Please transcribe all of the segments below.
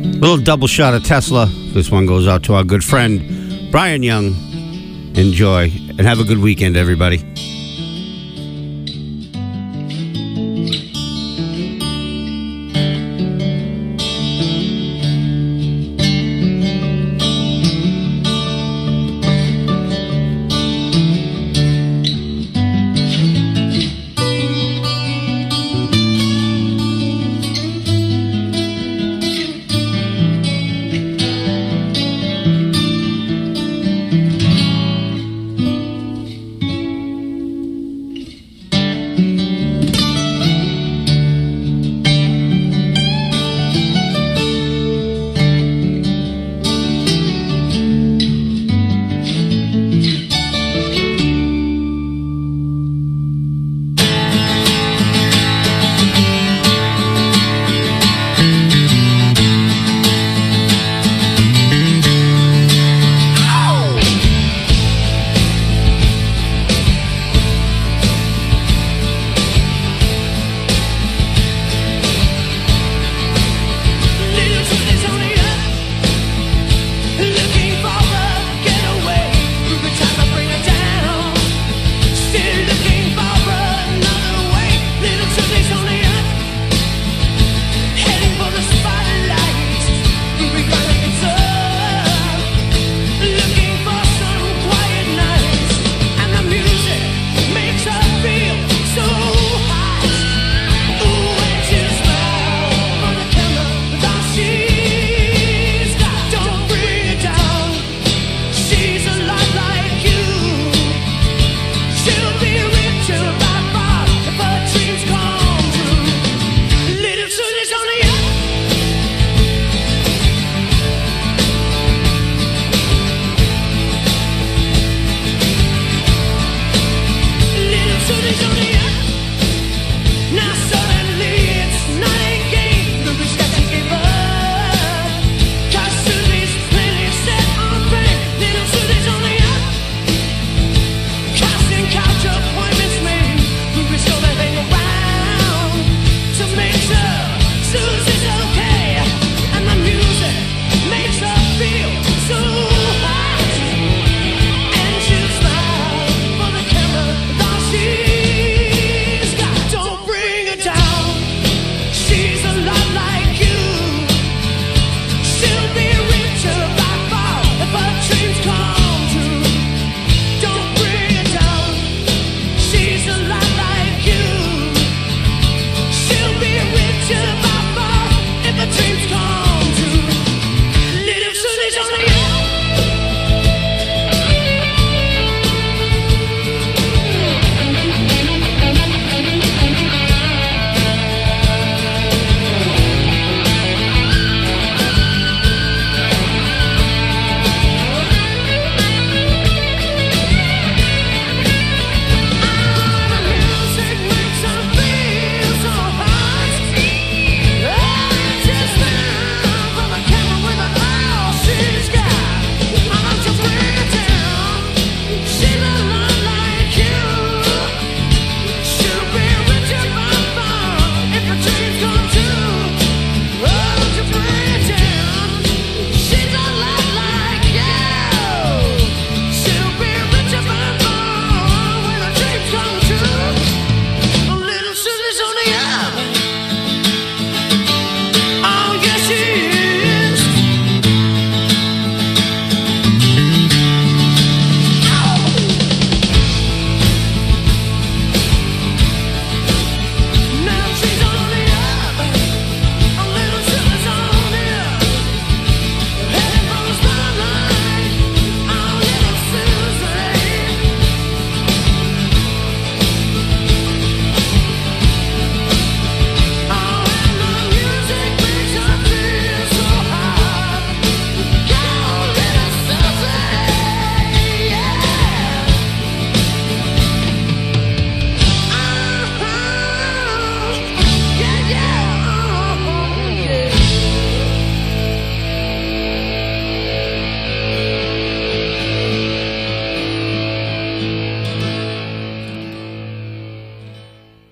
Little double shot of Tesla. This one goes out to our good friend, Brian Young. Enjoy, and have a good weekend, everybody.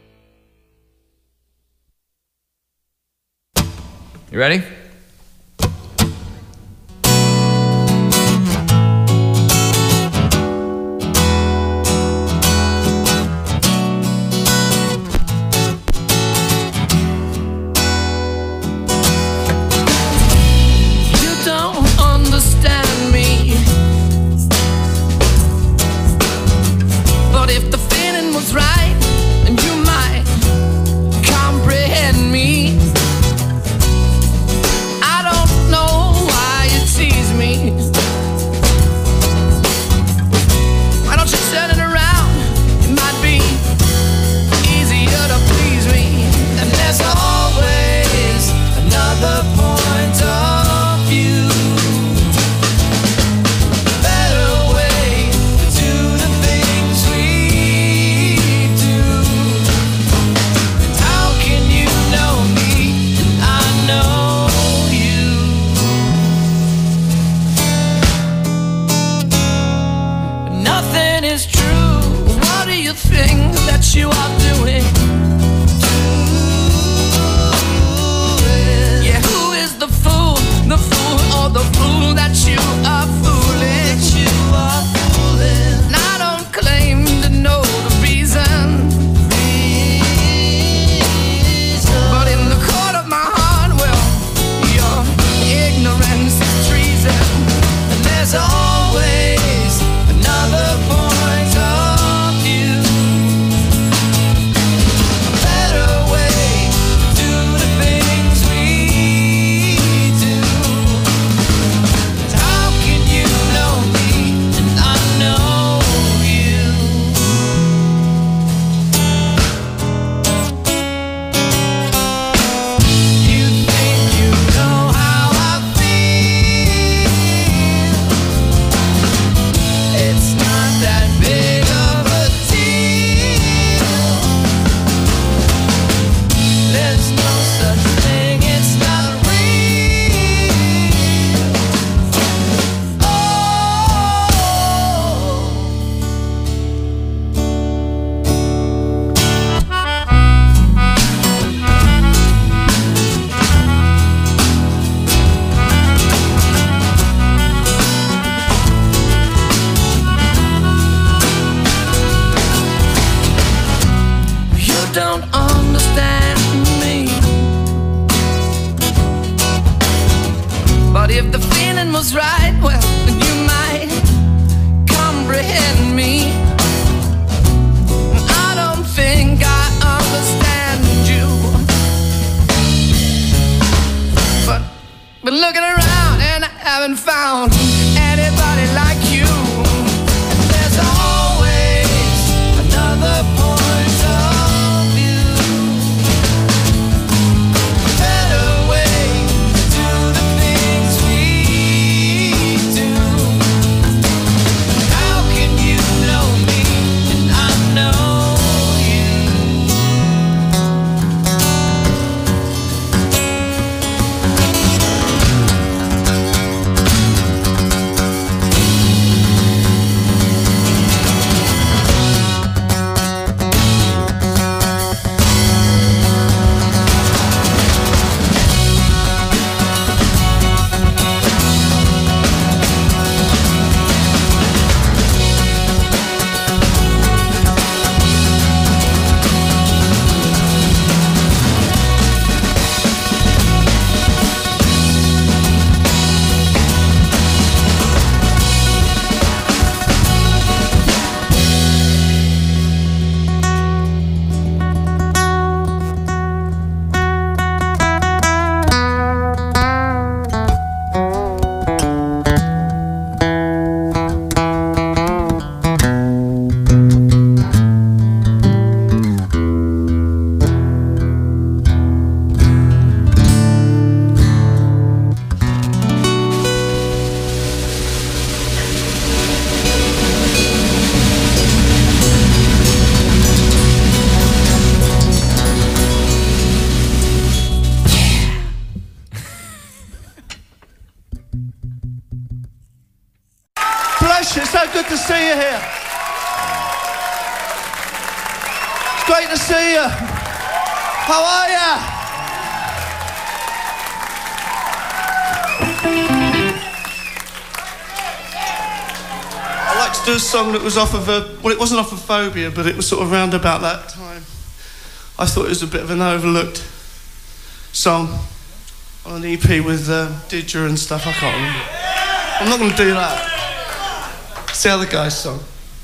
You ready? if the feeling was right, well, then you might comprehend me. I don't think I understand you, but been looking around and I haven't found anybody like you. There's always another point of view, a better way to do the things we do. How can you know me and I know It's so good to see you here. It's great to see you. How are you? I like to do a song that was off of well, it wasn't off of Phobia, but it was sort of round about that time. I thought it was a bit of an overlooked song on an EP with Didger and stuff. I can't remember. I'm not going to do that. It's the other guy's song.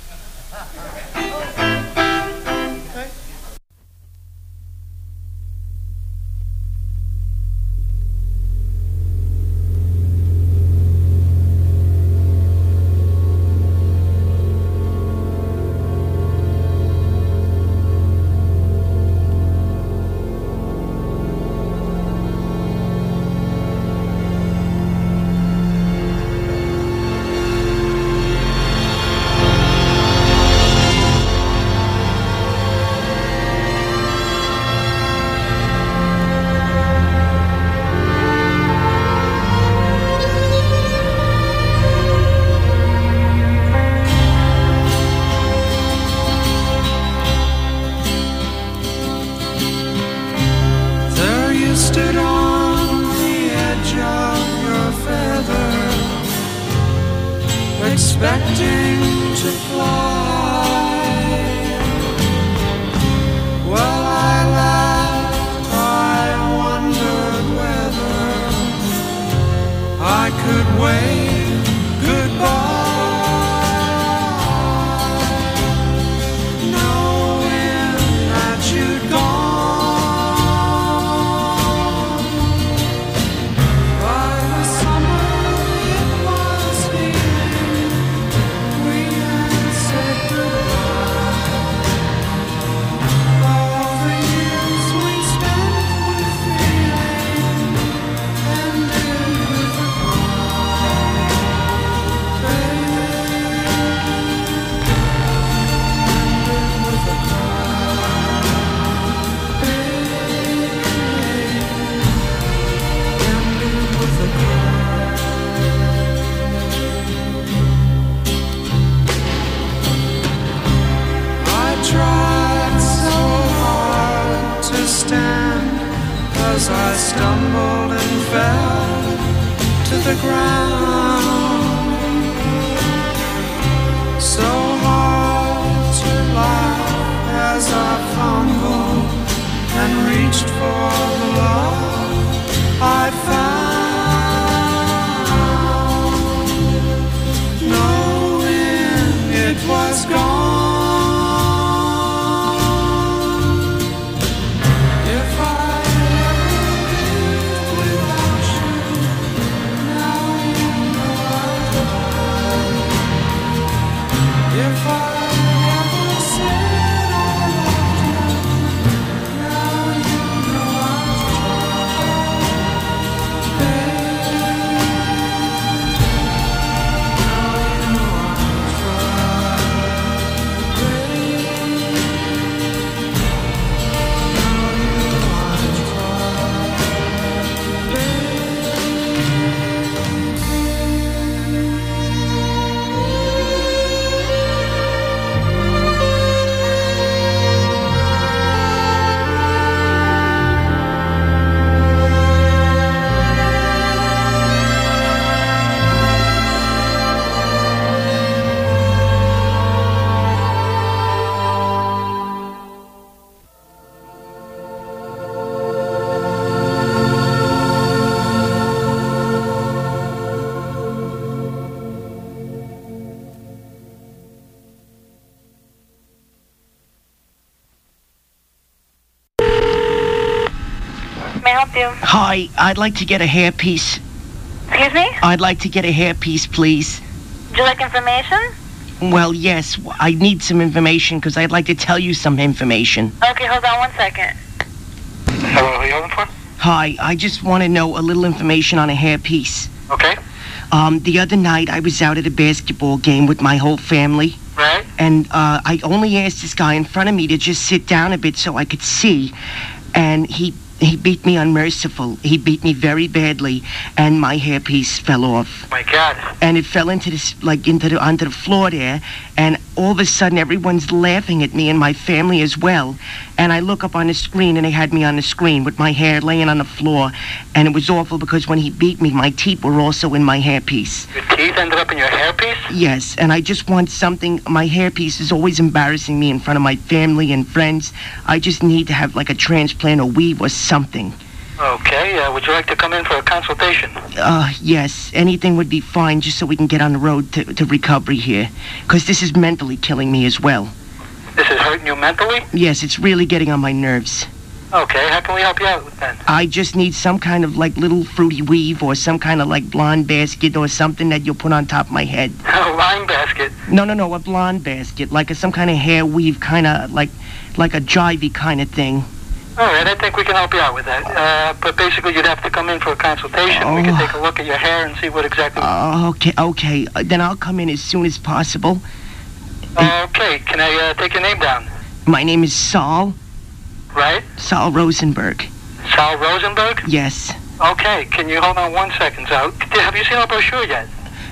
expecting to fly. Well, I laughed, I wondered whether I could wave goodbye, knowing that you'd gone. By the summer it was healing, we had said goodbye. All the years we spent with feeling ended with a cry. Ended with a cry. Ended with a cry. I tried so hard to stand as I stumbled and fell to the ground. So hard to laugh as I fumbled and reached for the love I found. help you? Hi, I'd like to get a hairpiece. Excuse me? I'd like to get a hairpiece, please. Would you like information? Well, yes, I need some information because I'd like to tell you some information. Okay, hold on 1 second. Hello, who are you holding for? Hi, I just want to know a little information on a hairpiece. Okay. The other night I was out at a basketball game with my whole family. Right. And I only asked this guy in front of me to just sit down a bit so I could see. And he beat me unmerciful. He beat me very badly, and my hairpiece fell off. My God. And it fell into this, onto the floor there. And all of a sudden, everyone's laughing at me and my family as well. And I look up on the screen, and they had me on the screen with my hair laying on the floor. And it was awful because when he beat me, my teeth were also in my hairpiece. Your teeth ended up in your hairpiece? Yes, and I just want something. My hairpiece is always embarrassing me in front of my family and friends. I just need to have like a transplant or weave or something. Okay, would you like to come in for a consultation? Yes, anything would be fine just so we can get on the road to recovery here. Because this is mentally killing me as well. This is hurting you mentally? Yes, it's really getting on my nerves. Okay, how can we help you out with that? I just need some kind of like little fruity weave or some kind of like blonde basket or something that you'll put on top of my head. A line basket? No, a blonde basket, like some kind of hair weave, kind of like a jivey kind of thing. All right, I think we can help you out with that. But basically, you'd have to come in for a consultation. We can take a look at your hair and see what exactly... Okay. Then I'll come in as soon as possible. Okay, can I take your name down? My name is Saul. Right? Saul Rosenberg. Saul Rosenberg? Yes. Okay, can you hold on 1 second, Sal? Have you seen our brochure yet?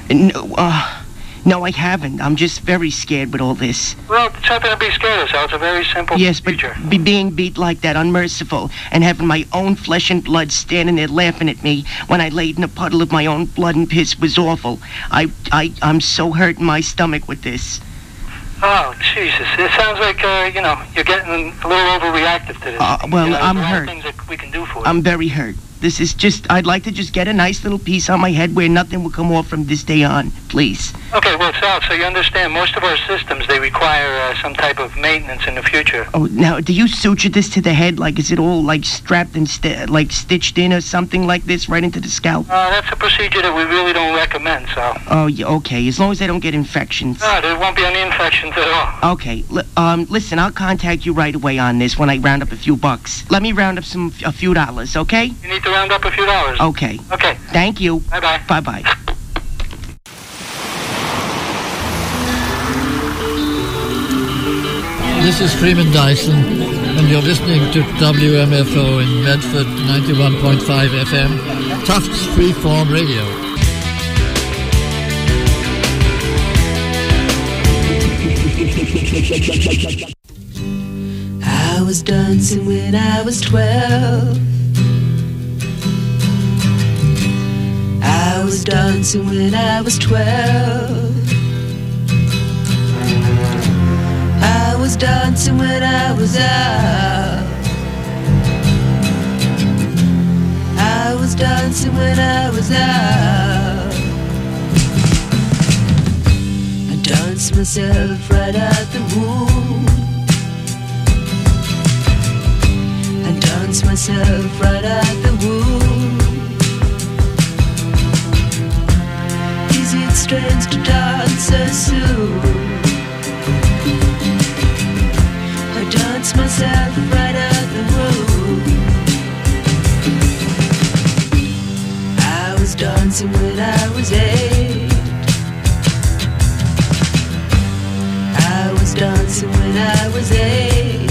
No, I haven't. I'm just very scared with all this. Well, it's nothing to be scared of, Sal. It's a very simple procedure. Yes, but being beat like that, unmerciful, and having my own flesh and blood standing there laughing at me when I laid in a puddle of my own blood and piss was awful. I'm so hurt in my stomach with this. Oh, Jesus. It sounds like, you're getting a little overreactive to this. I'm hurt. There are things that we can do for you. I'm very hurt. This is just, I'd like to just get a nice little piece on my head where nothing will come off from this day on, please. Okay, well, Sal, so you understand, most of our systems, they require some type of maintenance in the future. Oh, now, do you suture this to the head? Like, is it all, like, strapped and, stitched in or something like this right into the scalp? That's a procedure that we really don't recommend, Sal. Oh, yeah, okay, as long as I don't get infections. No, there won't be any infections at all. Okay, listen, I'll contact you right away on this when I round up a few bucks. Let me round up a few dollars, okay? You need to round up a few dollars. Okay. Okay. Thank you. Bye-bye. Bye-bye. This is Freeman Dyson, and you're listening to WMFO in Medford 91.5 FM, Tufts Freeform Radio. I was dancing when I was 12. I was dancing when I was 12. I was dancing when I was out. I was dancing when I was out. I danced myself right out the womb. I danced myself right out the womb. Is it strange to dance so soon? I dance myself right out the room. I was dancing when I was 8. I was dancing when I was 8.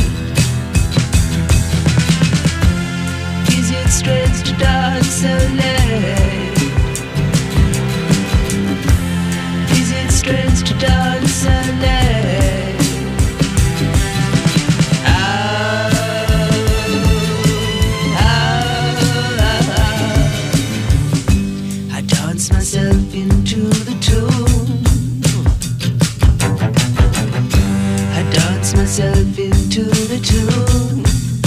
Is it strange to dance so late? Is it strange to dance so late? Myself into the tune. I dance myself into the tune.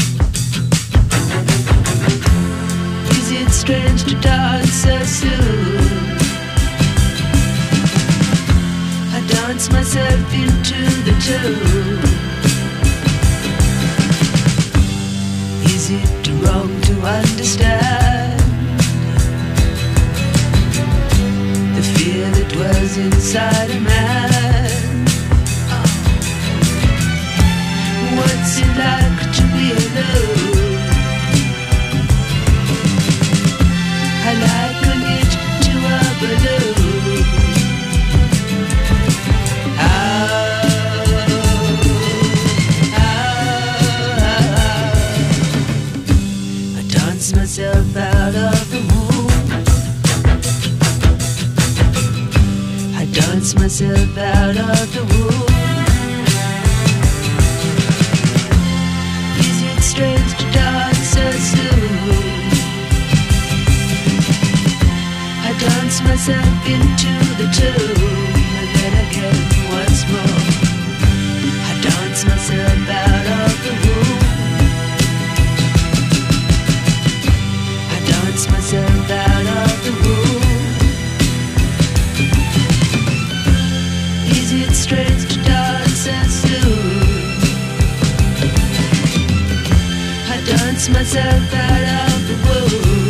Is it strange to dance so soon? I dance myself into the tune. Is it wrong to understand the fear that was inside a man. What's it like to be alone? I liken it to a balloon. I dance myself out of the womb. I dance myself out of the womb. Is it strange to dance so soon? I dance myself into the tomb, and then again once more. I dance myself out of the womb. I dance myself out of the womb. Is it strange to dance so soon? I dance myself out of the womb.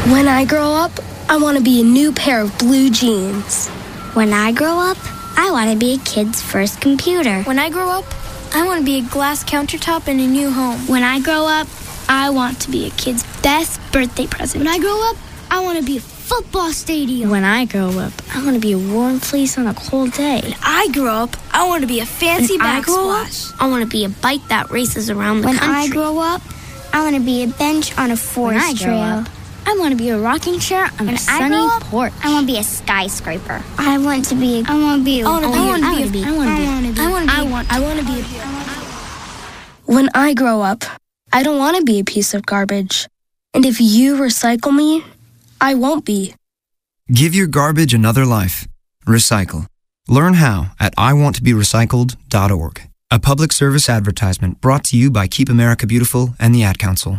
When I grow up, I want to be a new pair of blue jeans. When I grow up, I want to be a kid's first computer. When I grow up, I want to be a glass countertop in a new home. When I grow up, I want to be a kid's best birthday present. When I grow up, I want to be a football stadium. When I grow up, I want to be a warm fleece on a cold day. When I grow up, I want to be a fancy backsplash. I want to be a bike that races around the country. When I grow up, I want to be a bench on a forest trail. I want to be a rocking chair on a sunny porch. I want to be a skyscraper. I want to be When I grow up, I don't want to be a piece of garbage. And if you recycle me, I won't be. Give your garbage another life. Recycle. Learn how at iwanttoberecycled.org. A public service advertisement brought to you by Keep America Beautiful and the Ad Council.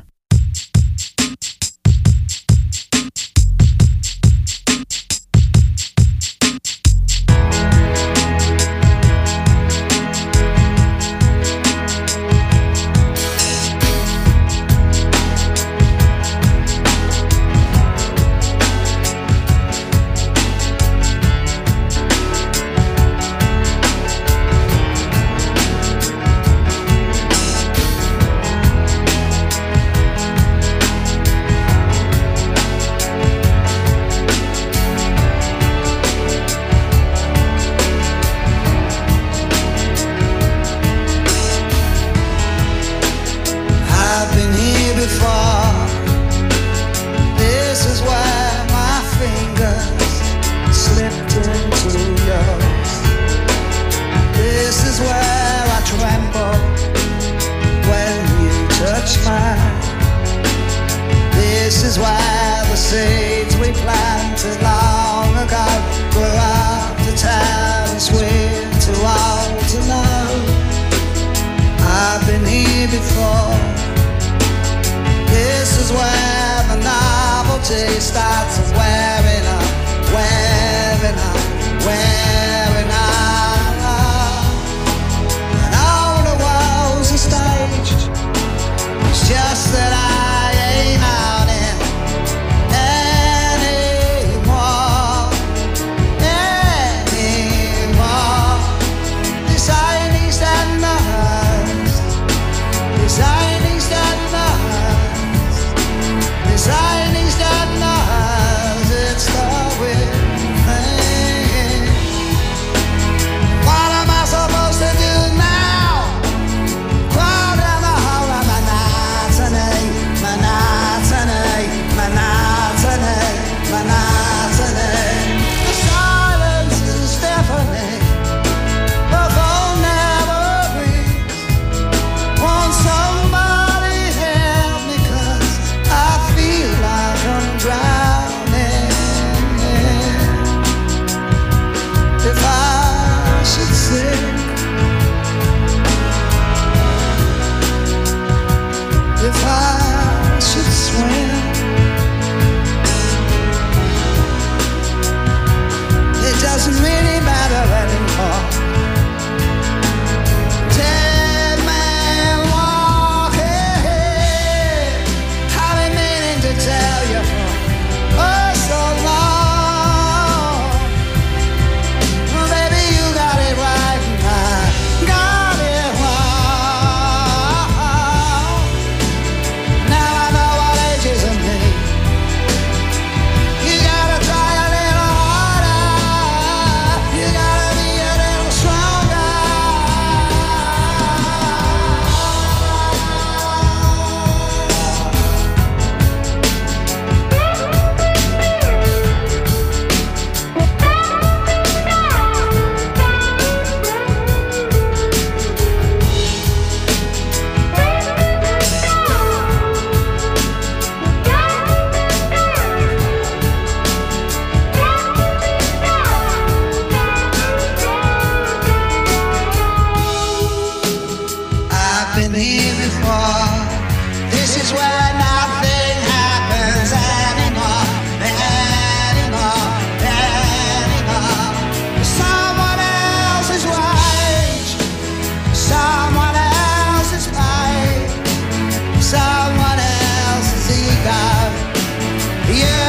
Yeah.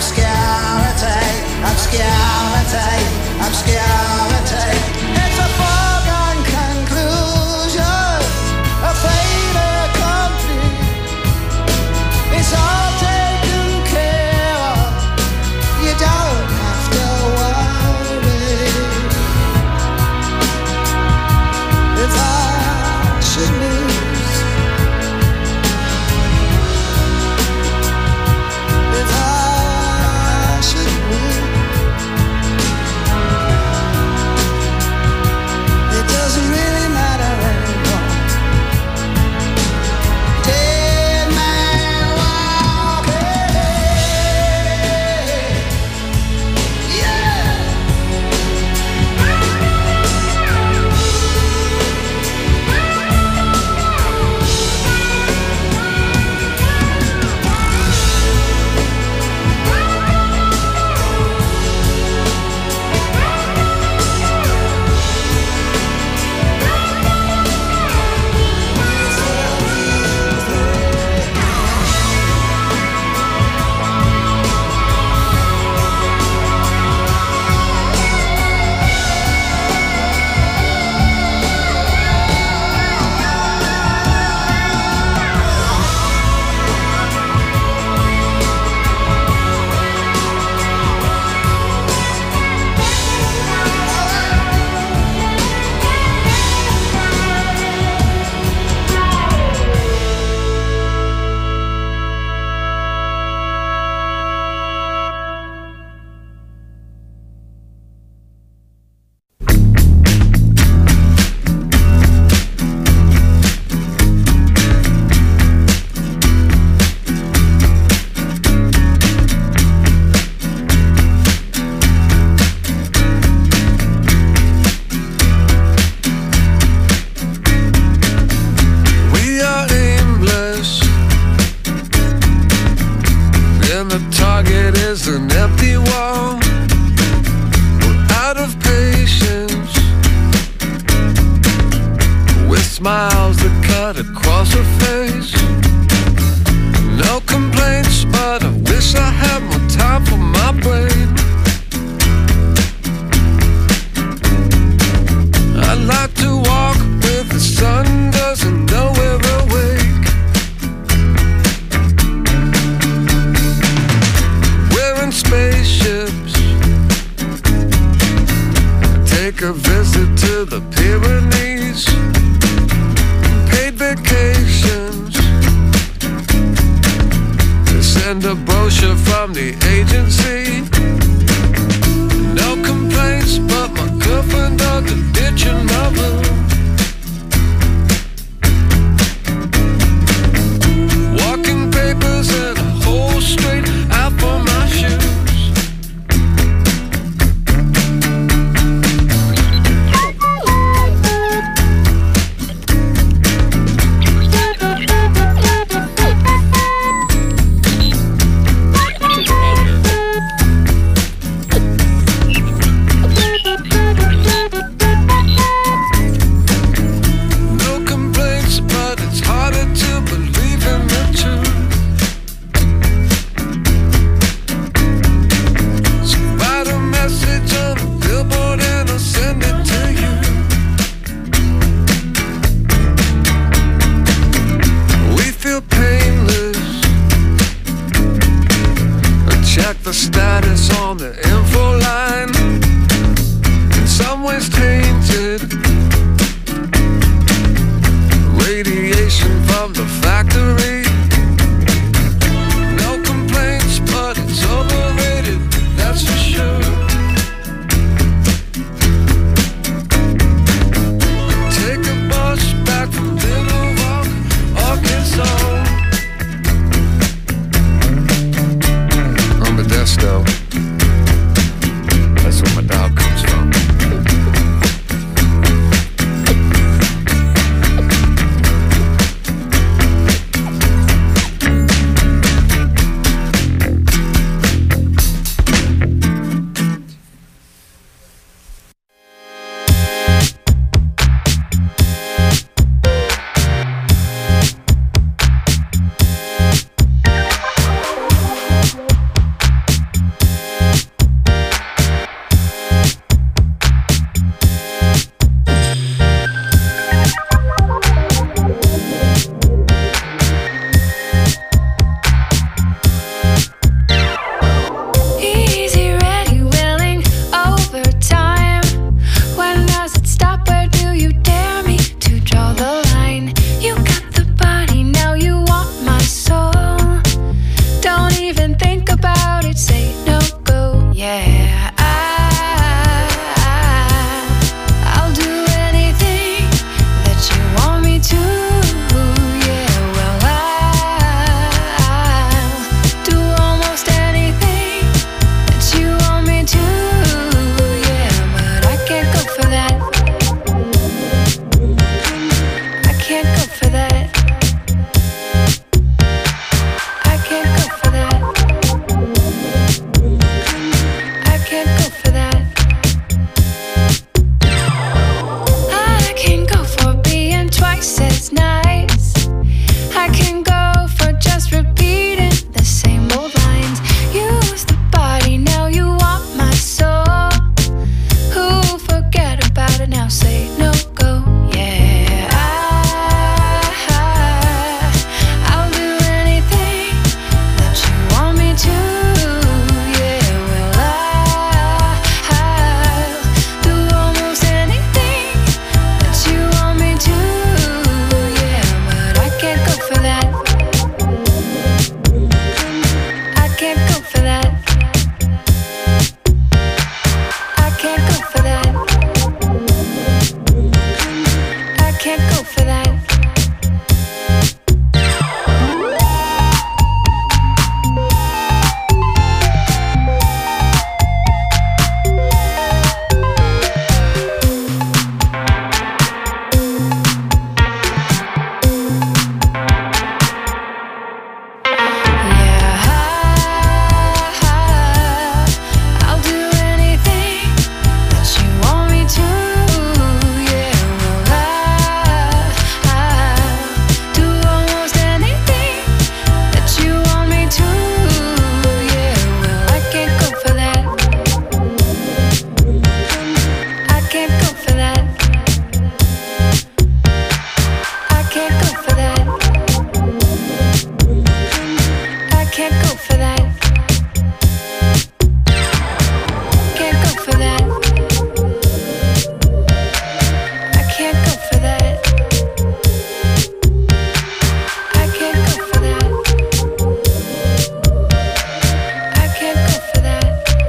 obscurity, obscurity, obscurity. It's a foregone conclusion, a fait accompli. It's all taken care of. You don't have to worry. If I should lose, if I should win, it doesn't really matter anymore. Dead man walking, yeah. We are aimless, and the target is an empty wall. We're out of patience, with smiles that cut across her face. No complaints, but I wish I had more time for my brain. I'd like to walk where the sun doesn't know we're awake. We're in spaceships, take a visit to the Pyrenees, paid vacations, to send a brochure from the agency. No complaints, but my girlfriend dug a ditch in my room. Walking papers and a hole straight out for my shoes. No complaints, but it's harder to believe in the truth. So write a message on a billboard and I'll send it to you. We feel painless. Check the status on the info line. In some ways tainted, radiation from the factory. No complaints, but it's overrated, that's for sure. Take a bus back from Little Rock, Arkansas. On Modesto, that's where my dog comes from. can't go for that. Can't go for that. I can't go for that. I can't go for that. I can't go for that.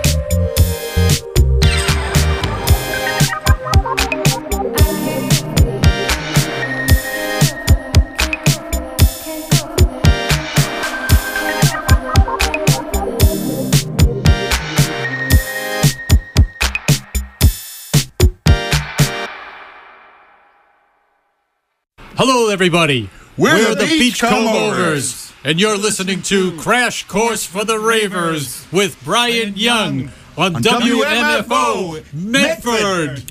Hello, everybody. We're the Beachcombers, and you're listening to Crash Course for the Ravers with Brian Young on WMFO Medford.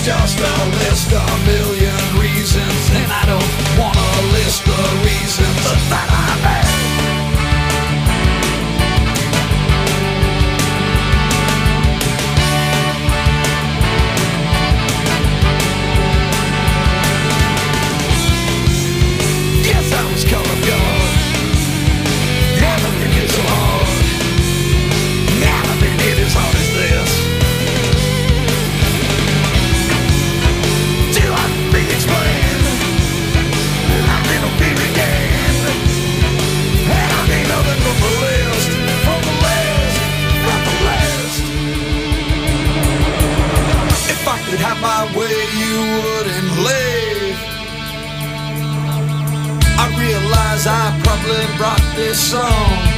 just a list of million reasons, and I don't wanna list the reasons that I'm bad. Yes, I was colorblind. Never been hit so hard. Never been hit as hard as this. Till I be explained. I've been a fear again. And I ain't nothing from the list. From the list. From the list. If I could have my way, you wouldn't leave. I realize I probably brought this song